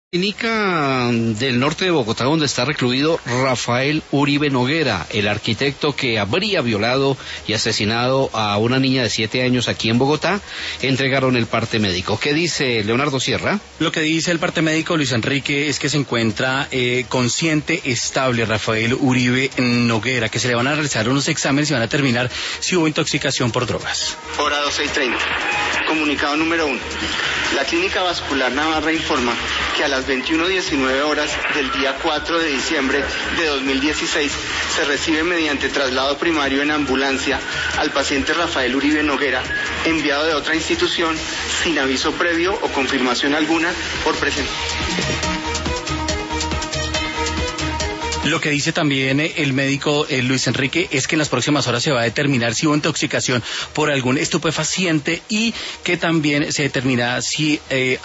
Clínica del norte de Bogotá, donde está recluido Rafael Uribe Noguera, el arquitecto que habría violado y asesinado a una niña de 7 años aquí en Bogotá, entregaron el parte médico. ¿Qué dice Leonardo Sierra? Lo que dice el parte médico, Luis Enrique, es que se encuentra consciente, estable, Rafael Uribe Noguera, que se le van a realizar unos exámenes y van a determinar si hubo intoxicación por drogas. Hora 12:30. Comunicado número 1. La Clínica Vascular Navarra informa que a las 21:19 horas del día 4 de diciembre de 2016 se recibe mediante traslado primario en ambulancia al paciente Rafael Uribe Noguera, enviado de otra institución sin aviso previo o confirmación alguna por presencia. Lo que dice también el médico Luis Enrique es que en las próximas horas se va a determinar si hubo intoxicación por algún estupefaciente y que también se determinará si